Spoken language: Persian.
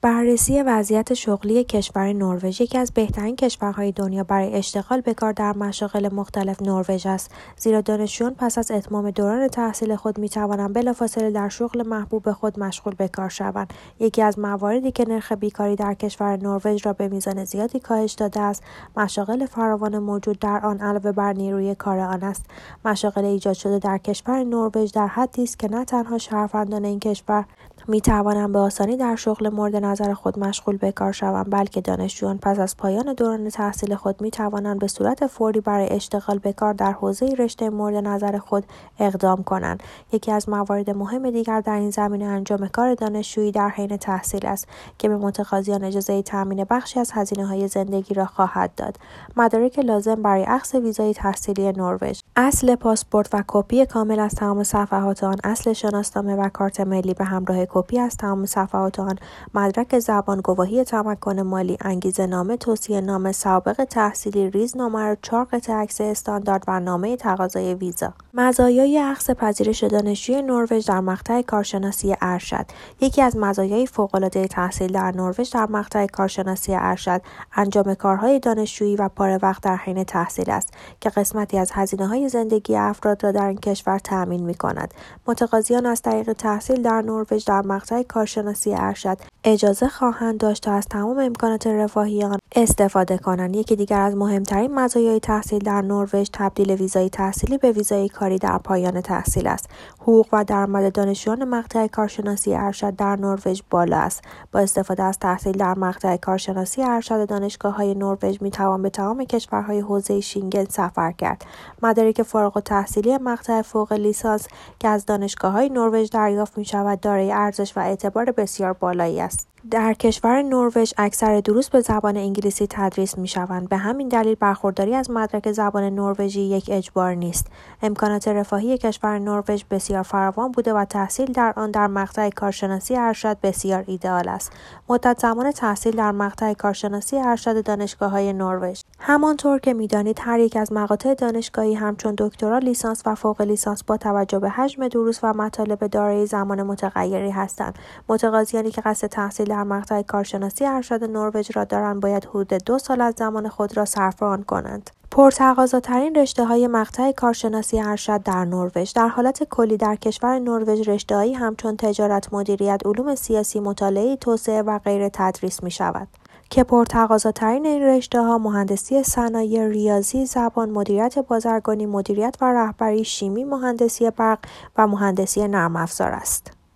بررسی وضعیت شغلی کشور نروژ یکی از بهترین کشورهای دنیا برای اشتغال به کار در مشاغل مختلف نروژ است، زیرا دانشجویان پس از اتمام دوران تحصیل خود می‌توانند بلافاصله در شغل محبوب خود مشغول به کار شوند. یکی از مواردی که نرخ بیکاری در کشور نروژ را به میزان زیادی کاهش داده است، مشاغل فراوان موجود در آن علاوه بر نیروی کار آن است. مشاغل ایجاد شده در کشور نروژ در حدی است که نه تنها شهروندان این کشور می‌توانند به آسانی در شغل مورد نظر خود مشغول به کار شوند، بلکه دانشجویان پس از پایان دوران تحصیل خود می‌توانند به صورت فوری برای اشتغال به کار در حوزه رشته مورد نظر خود اقدام کنند. یکی از موارد مهم دیگر در این زمینه انجام کار دانشجویی در حین تحصیل است که به متقاضیان اجازه تامین بخشی از هزینه‌های زندگی را خواهد داد. مدارک لازم برای اخذ ویزای تحصیلی نروژ: اصل پاسپورت و کپی کامل از تمام صفحات آن، اصل شناسنامه و کارت ملی به همراه کپی از تمام صفحات آن، مدرک زبان، گواهی تمکن مالی، انگیزه‌نامه، توصیه‌نامه، سابقه تحصیلی، ریزنمره 4 قطعه عکس استاندارد و نامه تقاضای ویزا. مزایای اخذ پذیرش دانشجوی نروژ در مقطع کارشناسی ارشد: یکی از مزایای فوق‌العاده تحصیل در نروژ در مقطع کارشناسی ارشد انجام کارهای دانشجویی و پاره وقت در حین تحصیل است که قسمتی از هزینه‌های زندگی افراد را در این کشور تأمین می‌کند. متقاضیان از طریق تحصیل در نروژ در مقطع کارشناسی ارشد اجازه خواهند داشت تا از تمام امکانات رفاهی آن استفاده کنند. یکی دیگر از مهمترین مزایای تحصیل در نروژ تبدیل ویزای تحصیلی به ویزای کاری در پایان تحصیل است. حقوق و درآمد دانشجویان مقطع کارشناسی ارشد در نروژ بالا است. با استفاده از تحصیل در مقطع کارشناسی ارشد دانشگاه‌های نروژ می‌توان به تمام کشورهای حوزه شینگن سفر کرد. مدارک فارغ التحصیلی مقطع فوق لیسانس که از دانشگاه‌های نروژ دریافت می‌شود دارای ارزش و اعتبار بسیار بالایی است. در کشور نروژ اکثر دروس به زبان انگلیسی تدریس می‌شوند. به همین دلیل برخورداری از مدرک زبان نروژی یک اجبار نیست. امکانات رفاهی کشور نروژ بسیار فراوان بوده و تحصیل در آن در مقطع کارشناسی ارشد بسیار ایدئال است. مدت زمان تحصیل در مقطع کارشناسی ارشد دانشگاه‌های نروژ: همانطور که می‌دانید هر یک از مقاطع دانشگاهی همچون دکترا، لیسانس و فوق لیسانس با توجه به حجم دروس و مطالب دارای زمان متغیری هستند. متقاضیانی که قصد تحصیل در مقطع کارشناسی ارشد نروژ را دارند باید حدود 2 سال از زمان خود را صرف آن کنند. پرتقاضاترین رشته‌های مقطع کارشناسی ارشد در نروژ: در حالت کلی در کشور نروژ رشته‌هایی همچون تجارت، مدیریت، علوم سیاسی، مطالعه، توسعه و غیره تدریس می‌شود که پرتقاضاترین این رشته‌ها مهندسی صنایع، ریاضی، زبان، مدیریت بازرگانی، مدیریت و رهبری، شیمی، مهندسی برق و مهندسی نرم افزار است.